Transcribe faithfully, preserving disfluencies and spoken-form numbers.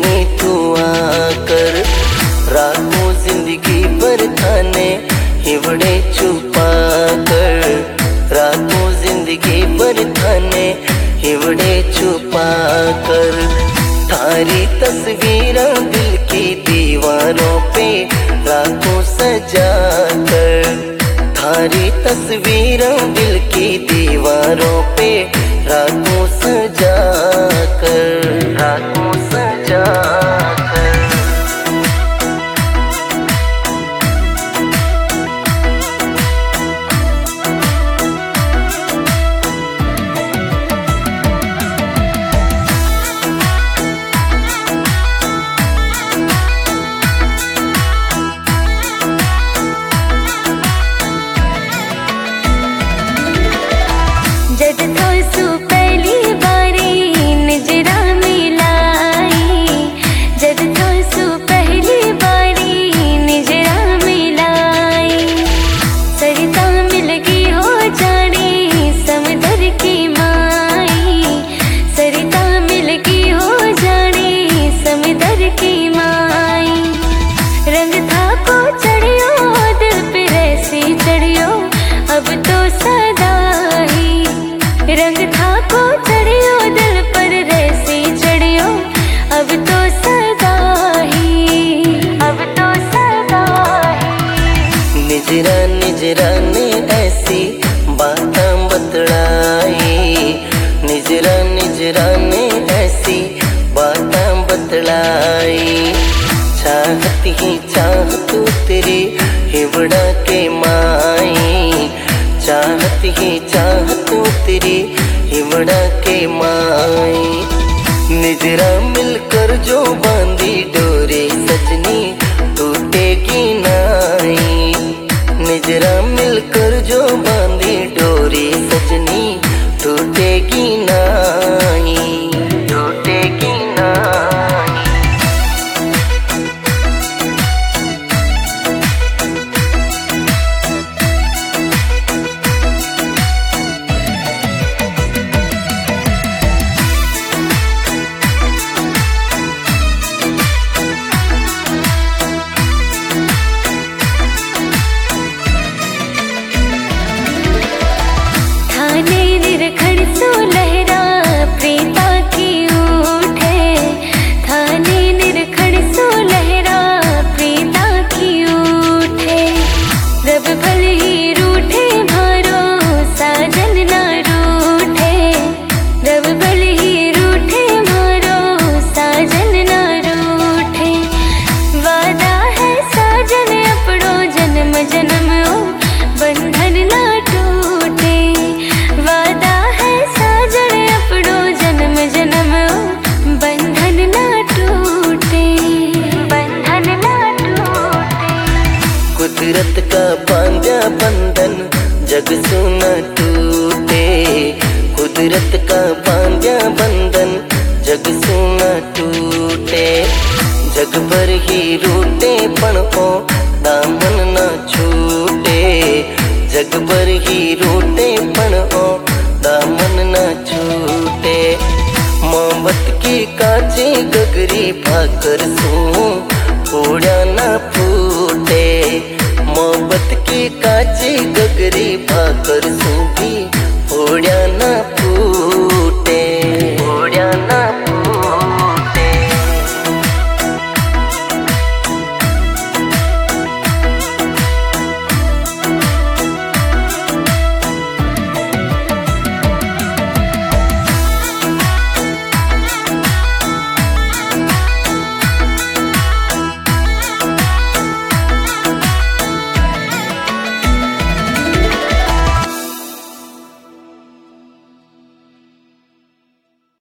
सजनी तू आकर राखो जिंदगी पर थाने हिवड़े छुपा कर, राखो जिंदगी पर थाने हिवड़े छुपा कर। थारी तस्वीरें दिल की दीवारों पे राखो सजा कर, थारी तस्वीरें दिल की दीवारों पे राखो सजा कर, राखो सजा कर। जद तो सु पहली बारी नजरा मिलाई, जद तो सु पहली बारी नजरा मिलाई। सरिता मिल गई हो जानी समंदर की माई, सरिता मिल गई हो जानी समंदर की माई। रंग था को चढ़ियो दिल पे ऐसी चढ़ियो अब तो सदा ही, रंग था को चढ़ियो दिल पर रैसी चढ़ियो अब तो सदा ही, अब तो सदा ही। निजरा निजरा ने ऐसी बातां बतलाई, निजरा निजरा ने ऐसी बातां बतलाई। चाहत ही चाहत तेरी हिवड़ा के माई, चाहत ही चाहत तेरी हिवड़ा के माई। निजरा मिलकर जो बांधी डोरी सजनी टूटेगी नाई, निजरा मिलकर जो बांधी डोरी सजनी टूटेगी नाई, टूटेगी नाई। थाने निरखण सो लहरा प्रीता की उठे, थाने निरखण सो लहरा प्रीता की उठे। रब भल ही रूठे मारो साजन ना रूठे, रब भल ही रूठे मारो साजन ना रूठे। वादा है साजन अपनो जन्म जन्म ओ बंधन ना टूटे, वादा है साजन अपनो जन्म जन्म बंधन ना टूटे, बंधन ना टूटे। कुदरत का बांधा बंधन जग सुना टूटे, कुदरत का बांधा बंधन जग सुना टूटे। जग भर ही रूटे पण ओ दामन ना छूटे, जग भर ही रूटे पण ओ दामन न छूटे। मोहब्बत की कांची गगरी भाकर सू फोड़ा ना फूटे, मोहब्बत की कांची गगरी भाकर सू भी फोड़ा